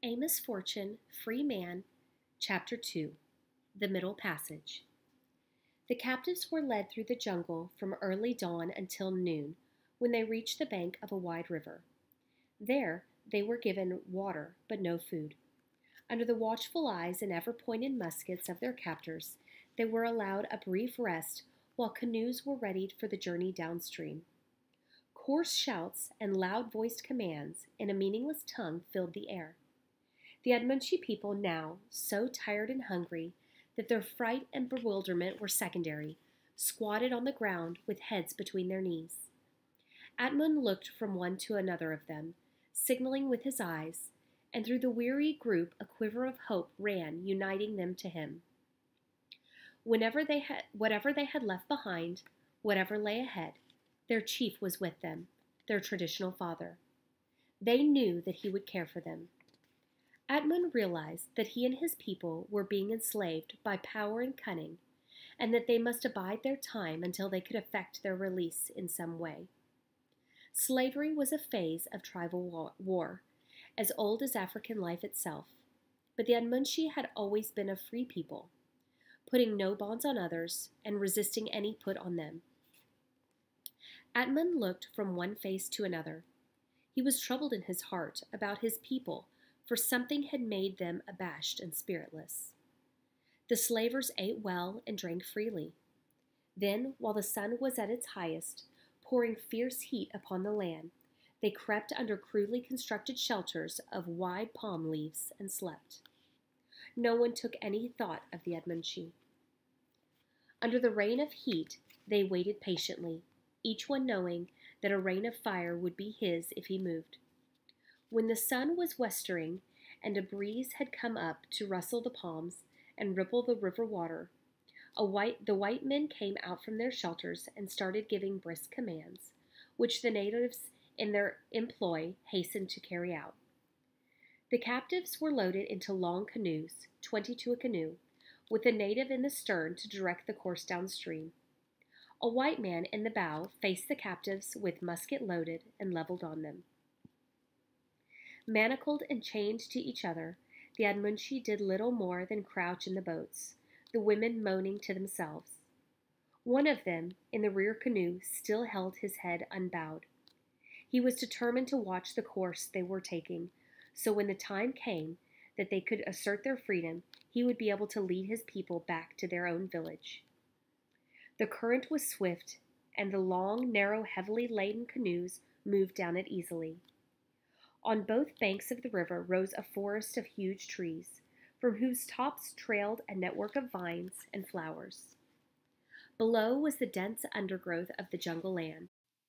Amos Fortune, Free Man, Chapter 2 The Middle Passage. The captives were led through the jungle from early dawn until noon, when they reached the bank of a wide river. There, they were given water, but no food. Under the watchful eyes and ever-pointed muskets of their captors, they were allowed a brief rest while canoes were readied for the journey downstream. Coarse shouts and loud-voiced commands in a meaningless tongue filled the air. The Admunchi people, now so tired and hungry that their fright and bewilderment were secondary, squatted on the ground with heads between their knees. Atmun looked from one to another of them, signaling with his eyes, and through the weary group a quiver of hope ran, uniting them to him. Whatever they had left behind, whatever lay ahead, their chief was with them, their traditional father. They knew that he would care for them. Atmun realized that he and his people were being enslaved by power and cunning, and that they must abide their time until they could effect their release in some way. Slavery was a phase of tribal war, as old as African life itself, but the Admunchi had always been a free people, putting no bonds on others and resisting any put on them. Atmun looked from one face to another. He was troubled in his heart about his people, for something had made them abashed and spiritless. The slavers ate well and drank freely. Then, while the sun was at its highest, pouring fierce heat upon the land, they crept under crudely constructed shelters of wide palm leaves and slept. No one took any thought of the Admunchi. Under the rain of heat, they waited patiently, each one knowing that a rain of fire would be his if he moved. When the sun was westering and a breeze had come up to rustle the palms and ripple the river water, the white men came out from their shelters and started giving brisk commands, which the natives in their employ hastened to carry out. The captives were loaded into long canoes, 20 to a canoe, with a native in the stern to direct the course downstream. A white man in the bow faced the captives with musket loaded and leveled on them. Manacled and chained to each other, the Admunchi did little more than crouch in the boats, the women moaning to themselves. One of them, in the rear canoe, still held his head unbowed. He was determined to watch the course they were taking, so when the time came that they could assert their freedom, he would be able to lead his people back to their own village. The current was swift, and the long, narrow, heavily laden canoes moved down it easily. On both banks of the river rose a forest of huge trees, from whose tops trailed a network of vines and flowers. Below was the dense undergrowth of the jungle land.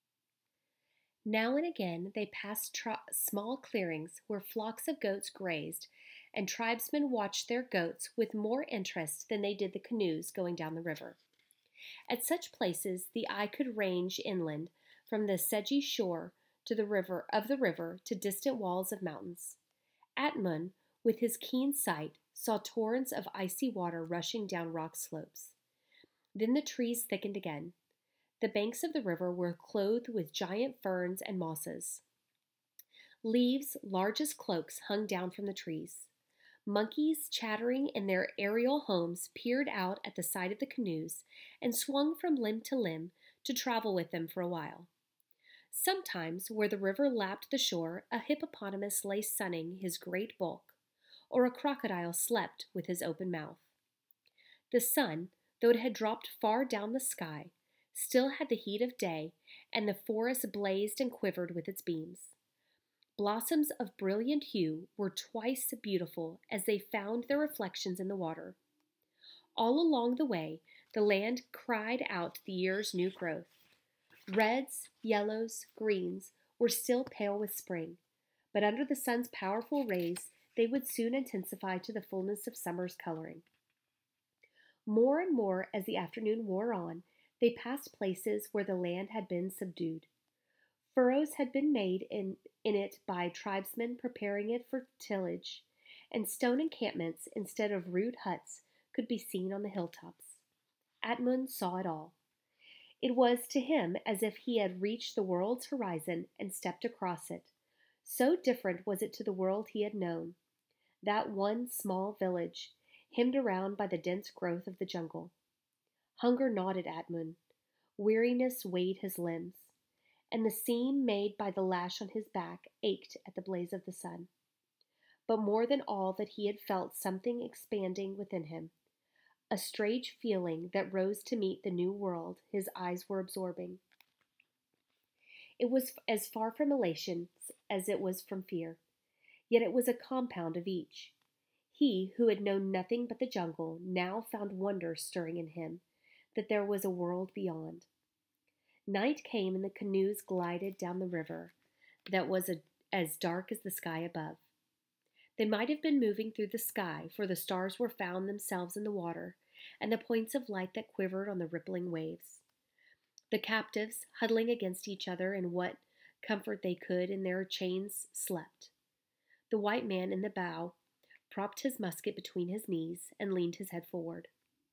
Now and again they passed small clearings where flocks of goats grazed, and tribesmen watched their goats with more interest than they did the canoes going down the river. At such places the eye could range inland from the sedgy shore to the river to distant walls of mountains. Atmun, with his keen sight, saw torrents of icy water rushing down rock slopes. Then the trees thickened again. The banks of the river were clothed with giant ferns and mosses. Leaves, large as cloaks, hung down from the trees. Monkeys, chattering in their aerial homes, peered out at the side of the canoes and swung from limb to limb to travel with them for a while. Sometimes, where the river lapped the shore, a hippopotamus lay sunning his great bulk, or a crocodile slept with his open mouth. The sun, though it had dropped far down the sky, still had the heat of day, and the forest blazed and quivered with its beams. Blossoms of brilliant hue were twice beautiful as they found their reflections in the water. All along the way, the land cried out the year's new growth. Reds, yellows, greens were still pale with spring, but under the sun's powerful rays they would soon intensify to the fullness of summer's coloring. More and more as the afternoon wore on, they passed places where the land had been subdued. Furrows had been made in it by tribesmen preparing it for tillage, and stone encampments instead of rude huts could be seen on the hilltops. Atmun saw it all. It was to him as if he had reached the world's horizon and stepped across it. So different was it to the world he had known. that one small village, hemmed around by the dense growth of the jungle. Hunger gnawed at Atmund, weariness weighed his limbs, and the seam made by the lash on his back ached at the blaze of the sun. But more than all that he had felt something expanding within him, a strange feeling that rose to meet the new world his eyes were absorbing. It was as far from elation as it was from fear, yet it was a compound of each. He, who had known nothing but the jungle, now found wonder stirring in him, that there was a world beyond. Night came and the canoes glided down the river that was as dark as the sky above. They might have been moving through the sky, for the stars were found themselves in the water, and the points of light that quivered on the rippling waves. The captives, huddling against each other in what comfort they could in their chains, slept. The white man in the bow propped his musket between his knees and leaned his head forward.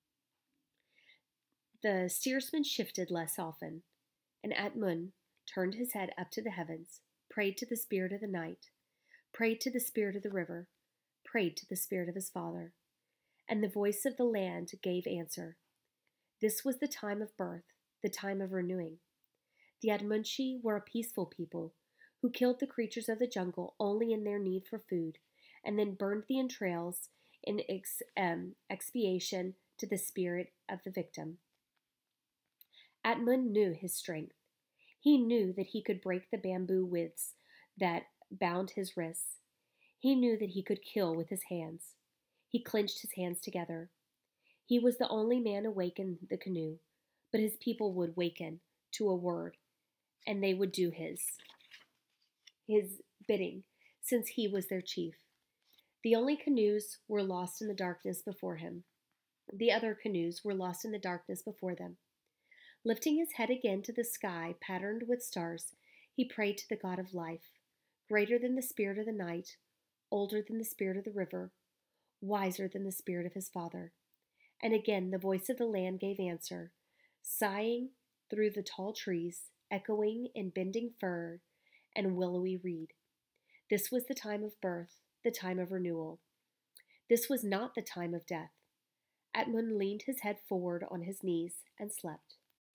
The steersman shifted less often, and Atmund turned his head up to the heavens, prayed to the spirit of the night, prayed to the spirit of the river, prayed to the spirit of his father. And the voice of the land gave answer. This was the time of birth, the time of renewing. The Admunci were a peaceful people who killed the creatures of the jungle only in their need for food, and then burned the entrails in expiation to the spirit of the victim. Atmund knew his strength. He knew that he could break the bamboo withes that bound his wrists. He knew that he could kill with his hands. He clenched his hands together. He was the only man awake in the canoe, but his people would waken to a word, and they would do his bidding, since he was their chief. The only canoes were lost in the darkness before him. The other canoes were lost in the darkness before them. Lifting his head again to the sky patterned with stars, he prayed to the God of life, greater than the spirit of the night, older than the spirit of the river, wiser than the spirit of his father. And again the voice of the land gave answer, sighing through the tall trees, echoing in bending fir and willowy reed. This was the time of birth, the time of renewal. This was not the time of death. Atmund leaned his head forward on his knees and slept.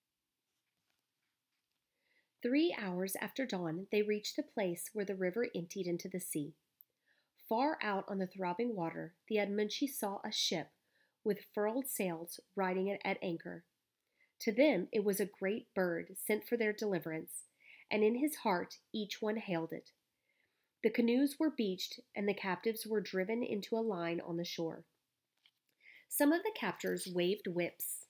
3 hours after dawn, they reached the place where the river emptied into the sea. Far out on the throbbing water, the Admunci saw a ship with furled sails riding it at anchor. To them it was a great bird sent for their deliverance, and in his heart each one hailed it. The canoes were beached, and the captives were driven into a line on the shore. Some of the captors waved whips.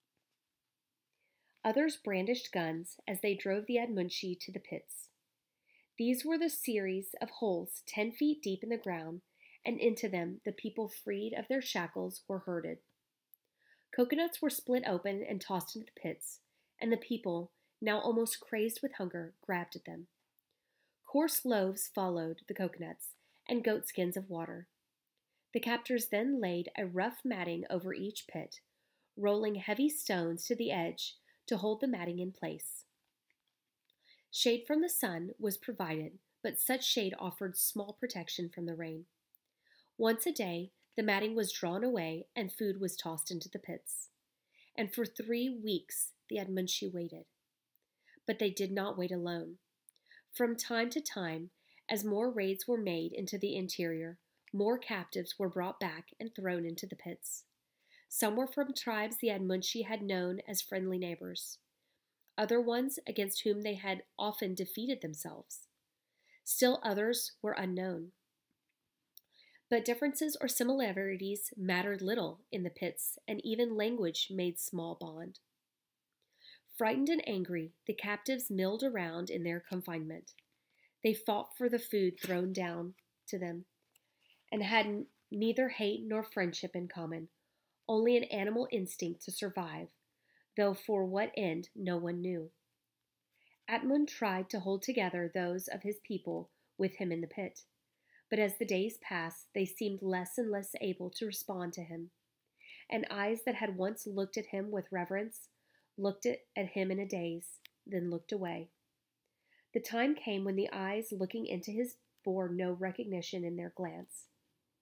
Others brandished guns as they drove the Admunci to the pits. These were the series of holes 10 feet deep in the ground, and into them the people freed of their shackles were herded. Coconuts were split open and tossed into the pits, and the people, now almost crazed with hunger, grabbed at them. Coarse loaves followed the coconuts, and goatskins of water. The captors then laid a rough matting over each pit, rolling heavy stones to the edge to hold the matting in place. Shade from the sun was provided, but such shade offered small protection from the rain. Once a day, the matting was drawn away and food was tossed into the pits. And for 3 weeks, the Admunci waited. But they did not wait alone. From time to time, as more raids were made into the interior, more captives were brought back and thrown into the pits. Some were from tribes the Admunci had known as friendly neighbors. Other ones against whom they had often defeated themselves. Still others were unknown. But differences or similarities mattered little in the pits, and even language made small bond. Frightened and angry, the captives milled around in their confinement. They fought for the food thrown down to them, and had neither hate nor friendship in common, only an animal instinct to survive, though for what end no one knew. Atmund tried to hold together those of his people with him in the pit, but as the days passed, they seemed less and less able to respond to him, and eyes that had once looked at him with reverence looked at him in a daze, then looked away. The time came when the eyes looking into his bore no recognition in their glance.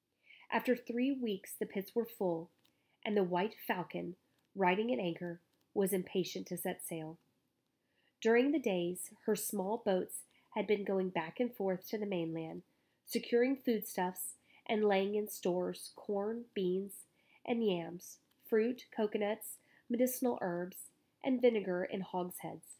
After 3 weeks the pits were full, and the White Falcon, riding at anchor, was impatient to set sail. During the days, her small boats had been going back and forth to the mainland, securing foodstuffs and laying in stores corn, beans, and yams, fruit, coconuts, medicinal herbs, and vinegar in hogsheads.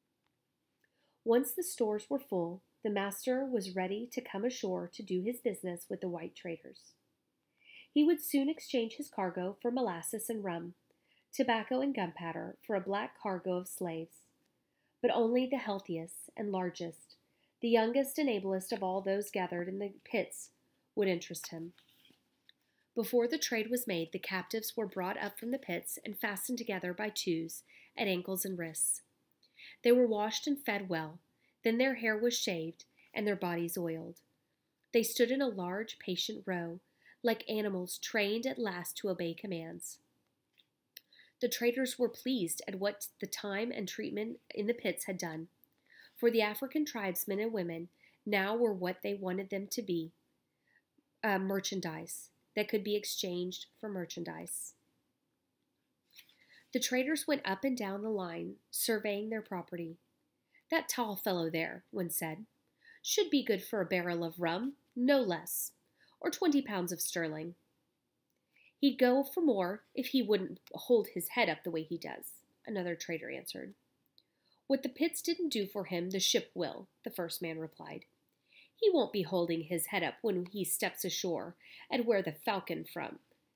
Once the stores were full, the master was ready to come ashore to do his business with the white traders. He would soon exchange his cargo for molasses and rum, tobacco and gunpowder for a black cargo of slaves. But only the healthiest and largest, the youngest and ablest of all those gathered in the pits, would interest him. Before the trade was made, the captives were brought up from the pits and fastened together by twos at ankles and wrists. They were washed and fed well, then their hair was shaved and their bodies oiled. They stood in a large, patient row, like animals trained at last to obey commands. The traders were pleased at what the time and treatment in the pits had done, for the African tribesmen and women now were what they wanted them to be, merchandise that could be exchanged for merchandise. The traders went up and down the line, surveying their property. "That tall fellow there," one said, "should be good for a barrel of rum, no less, or 20 pounds of sterling." "He'd go for more if he wouldn't hold his head up the way he does," another trader answered. "What the pits didn't do for him, the ship will," the first man replied. "He won't be holding his head up when he steps ashore at where the Falcon from.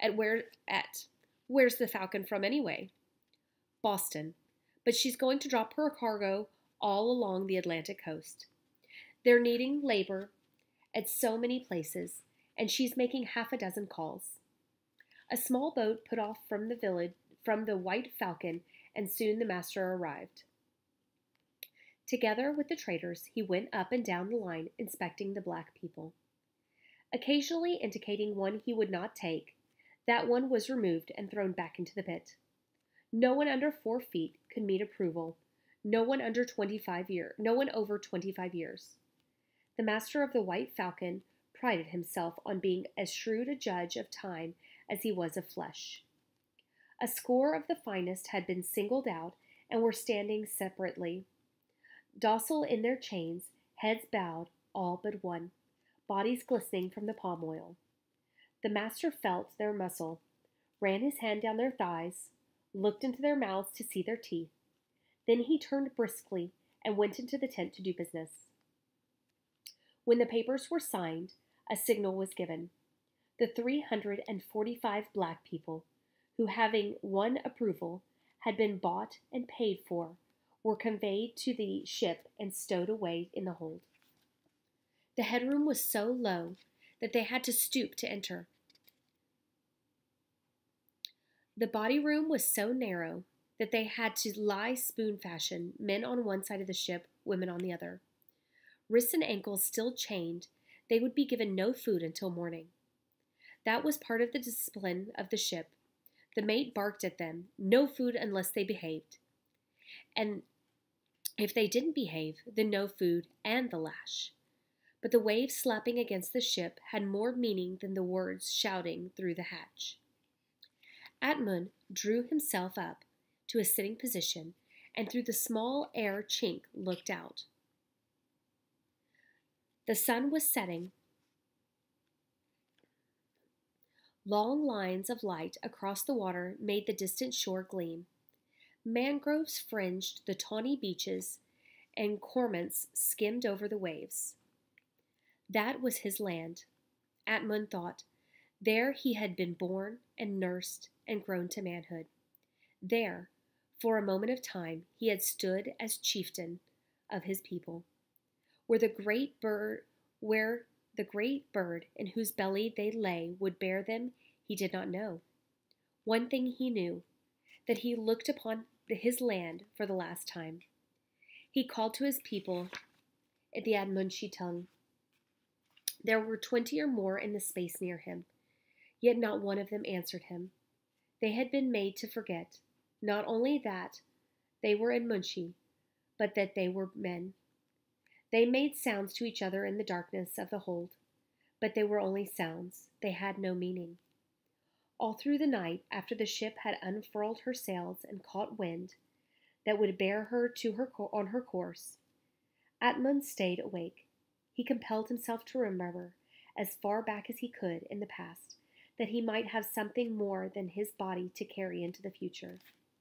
Where's the Falcon from anyway?" "Boston, but she's going to drop her cargo all along the Atlantic coast. They're needing labor at so many places, and she's making half a dozen calls." A small boat put off from the White Falcon, and soon the master arrived. Together with the traders, he went up and down the line, inspecting the black people. Occasionally indicating one he would not take, that one was removed and thrown back into the pit. No one under 4 feet could meet approval, no one over 25 years. The master of the White Falcon prided himself on being as shrewd a judge of time as he was of flesh. A score of the finest had been singled out and were standing separately, docile in their chains, heads bowed, all but one, bodies glistening from the palm oil. The master felt their muscle, ran his hand down their thighs, looked into their mouths to see their teeth. Then he turned briskly and went into the tent to do business. When the papers were signed, a signal was given. The 345 black people, who, having won approval, had been bought and paid for, were conveyed to the ship and stowed away in the hold. The headroom was so low that they had to stoop to enter. The body room was so narrow that they had to lie spoon fashion, men on one side of the ship, women on the other. Wrists and ankles still chained, they would be given no food until morning. That was part of the discipline of the ship. The mate barked at them, no food unless they behaved. And if they didn't behave, then no food and the lash. But the waves slapping against the ship had more meaning than the words shouting through the hatch. Atmund drew himself up to a sitting position and through the small air chink looked out. The sun was setting. Long lines of light across the water made the distant shore gleam. Mangroves fringed the tawny beaches, and cormorants skimmed over the waves. That was his land, Atmund thought. There he had been born and nursed and grown to manhood. There, for a moment of time, he had stood as chieftain of his people. Where the great bird in whose belly they lay would bear them, he did not know. One thing he knew, that he looked upon his land for the last time. He called to his people in the Admunshi tongue. There were 20 or more in the space near him, yet not one of them answered him. They had been made to forget, not only that they were Admunshi, but that they were men. They made sounds to each other in the darkness of the hold, But they were only sounds. They had no meaning. All through the night, after the ship had unfurled her sails and caught wind that would bear her to on her course, Atmund stayed awake. He compelled himself to remember, as far back as he could in the past, that he might have something more than his body to carry into the future.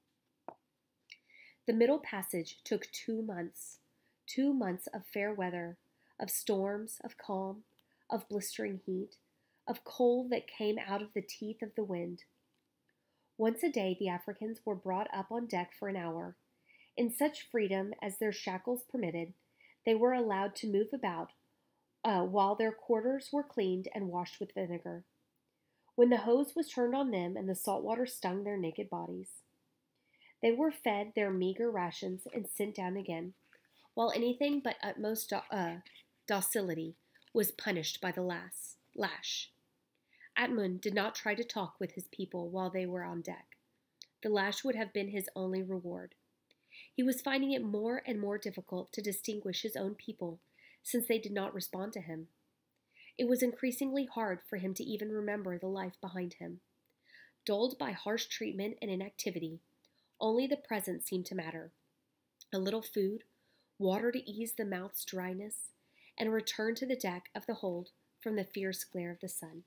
The middle passage took 2 months, 2 months of fair weather, of storms, of calm, of blistering heat, of cold that came out of the teeth of the wind. Once a day the Africans were brought up on deck for an hour. In such freedom as their shackles permitted, they were allowed to move about while their quarters were cleaned and washed with vinegar, when the hose was turned on them and the salt water stung their naked bodies. They were fed their meager rations and sent down again, while anything but utmost docility was punished by the lash. Atmund did not try to talk with his people while they were on deck. The lash would have been his only reward. He was finding it more and more difficult to distinguish his own people, since they did not respond to him. It was increasingly hard for him to even remember the life behind him. Dulled by harsh treatment and inactivity, only the present seemed to matter. A little food, water to ease the mouth's dryness, and a return to the deck of the hold from the fierce glare of the sun.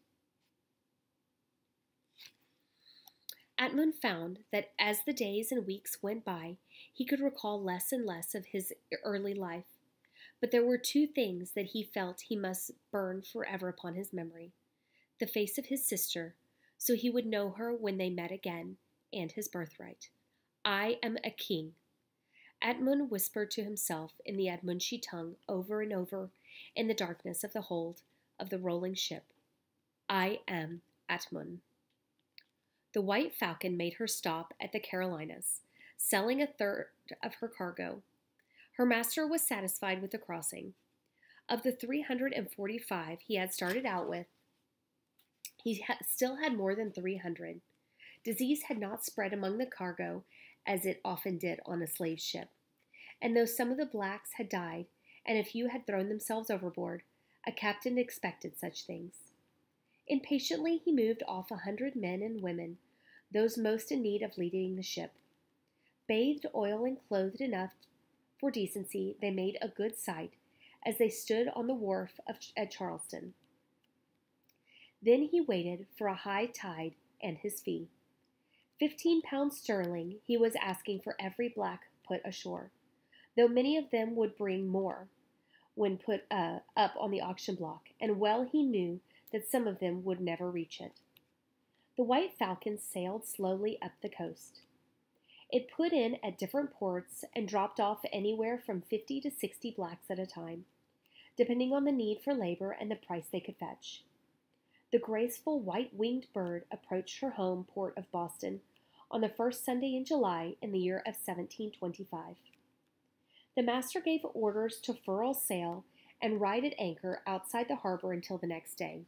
Atmund found that as the days and weeks went by, he could recall less and less of his early life, but there were two things that he felt he must burn forever upon his memory: the face of his sister, so he would know her when they met again, and his birthright. "I am a king," Atmund whispered to himself in the Admunci tongue over and over in the darkness of the hold of the rolling ship. "I am Atmund." The White Falcon made her stop at the Carolinas, selling a third of her cargo. Her master was satisfied with the crossing. Of the 345 he had started out with, he still had more than 300. Disease had not spread among the cargo as it often did on a slave ship, and though some of the blacks had died and a few had thrown themselves overboard, a captain expected such things. Impatiently he moved off 100 men and women, those most in need of leading the ship. Bathed, oiled, and clothed enough for decency, they made a good sight as they stood on the wharf at Charleston. Then he waited for a high tide and his fee. 15 pounds sterling he was asking for every black put ashore, though many of them would bring more when put up on the auction block, and well he knew that some of them would never reach it. The White Falcon sailed slowly up the coast. It put in at different ports and dropped off anywhere from 50 to 60 blacks at a time, depending on the need for labor and the price they could fetch. The graceful white-winged bird approached her home port of Boston on the first Sunday in July in the year of 1725. The master gave orders to furl sail and ride at anchor outside the harbor until the next day.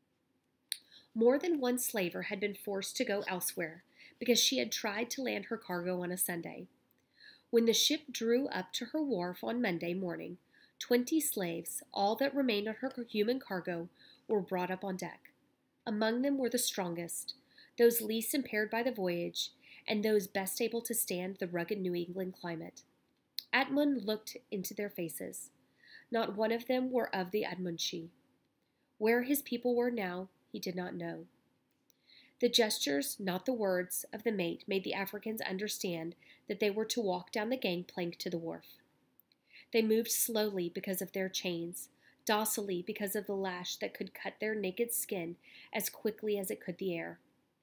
More than one slaver had been forced to go elsewhere because she had tried to land her cargo on a Sunday. When the ship drew up to her wharf on Monday morning, 20 slaves, all that remained on her human cargo, were brought up on deck. Among them were the strongest, those least impaired by the voyage, and those best able to stand the rugged New England climate. Atmund looked into their faces. Not one of them were of the Admunci. Where his people were now, he did not know. The gestures, not the words, of the mate made the Africans understand that they were to walk down the gangplank to the wharf. They moved slowly because of their chains, docilely because of the lash that could cut their naked skin as quickly as it could the air.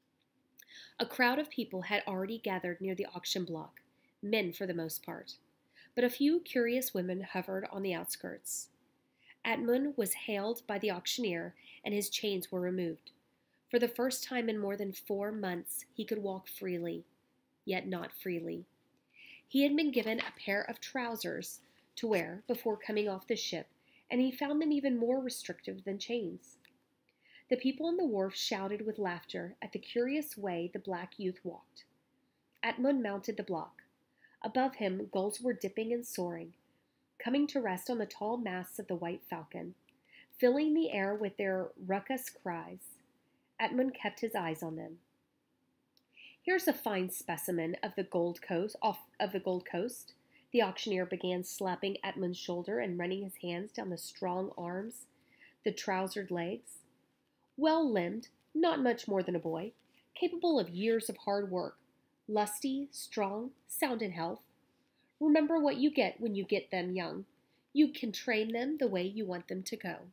A crowd of people had already gathered near the auction block, men for the most part, but a few curious women hovered on the outskirts. Atmund was hailed by the auctioneer, and his chains were removed. For the first time in more than 4 months, he could walk freely, yet not freely. He had been given a pair of trousers to wear before coming off the ship, and he found them even more restrictive than chains. The people on the wharf shouted with laughter at the curious way the black youth walked. Atmund mounted the block. Above him, gulls were dipping and soaring, coming to rest on the tall masts of the White Falcon. filling the air with their raucous cries. Edmund kept his eyes on them. Here's a fine specimen of the Gold Coast. The auctioneer began slapping Edmund's shoulder and running his hands down the strong arms, the trousered legs. Well limbed, not much more than a boy, capable of years of hard work, lusty, strong, sound in health. Remember what you get when you get them young. You can train them the way you want them to go.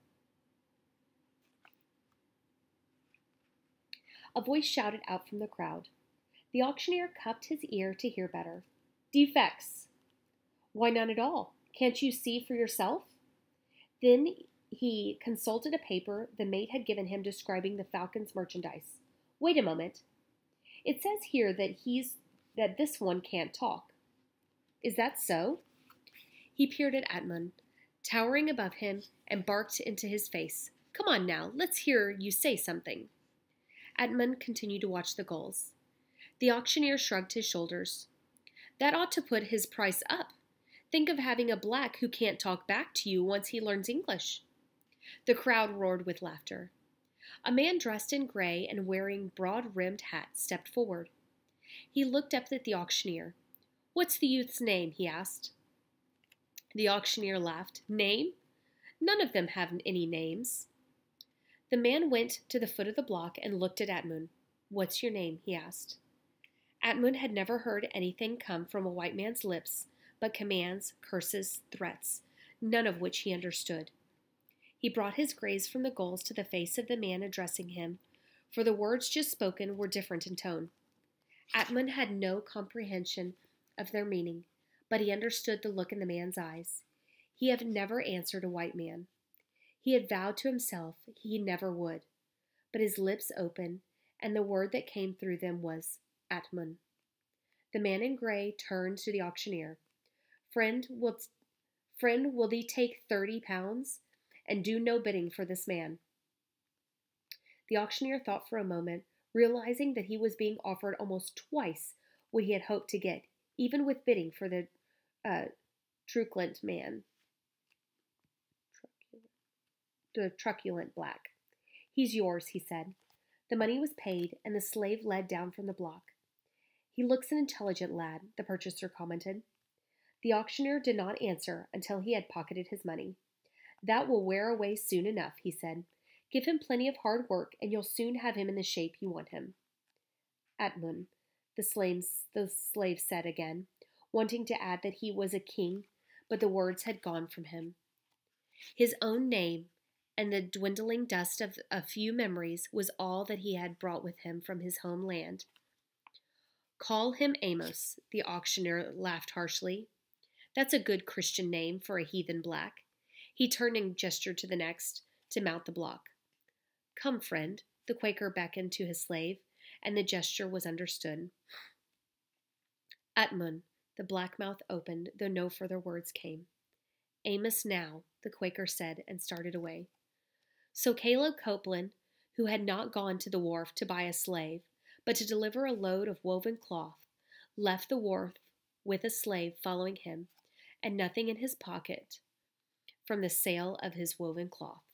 A voice shouted out from the crowd. The auctioneer cupped his ear to hear better. Defects. Why, none at all. Can't you see for yourself? Then he consulted a paper the mate had given him describing the Falcon's merchandise. Wait a moment. It says here that this one can't talk. Is that so? He peered at Edmund, towering above him, and barked into his face. Come on now, let's hear you say something. Edmund continued to watch the gulls. The auctioneer shrugged his shoulders. That ought to put his price up. Think of having a black who can't talk back to you once he learns English. The crowd roared with laughter. A man dressed in gray and wearing broad-rimmed hat stepped forward. He looked up at the auctioneer. What's the youth's name? He asked. The auctioneer laughed. Name? None of them have any names. The man went to the foot of the block and looked at Edmund. What's your name? He asked. Edmund had never heard anything come from a white man's lips but commands, curses, threats, none of which he understood. He brought his gaze from the gulls to the face of the man addressing him, for the words just spoken were different in tone. Edmund had no comprehension of their meaning, but he understood the look in the man's eyes. He had never answered a white man. He had vowed to himself he never would, but his lips opened, and the word that came through them was Edmund. The man in gray turned to the auctioneer. Friend, will thee take 30 pounds? And do no bidding for this man. The auctioneer thought for a moment, realizing that he was being offered almost twice what he had hoped to get, even with bidding for the truculent man. The truculent black. He's yours, he said. The money was paid, and the slave led down from the block. He looks an intelligent lad, the purchaser commented. The auctioneer did not answer until he had pocketed his money. That will wear away soon enough, he said. Give him plenty of hard work, and you'll soon have him in the shape you want him. Edmund, the slave said again, wanting to add that he was a king, but the words had gone from him. His own name and the dwindling dust of a few memories was all that he had brought with him from his homeland. Call him Amos, the auctioneer laughed harshly. That's a good Christian name for a heathen black. He turned and gestured to the next to mount the block. Come, friend, the Quaker beckoned to his slave, and the gesture was understood. Edmund, the black mouth opened, though no further words came. Amos now, the Quaker said, and started away. So Caleb Copeland, who had not gone to the wharf to buy a slave, but to deliver a load of woven cloth, left the wharf with a slave following him, and nothing in his pocket from the sale of his woven cloth.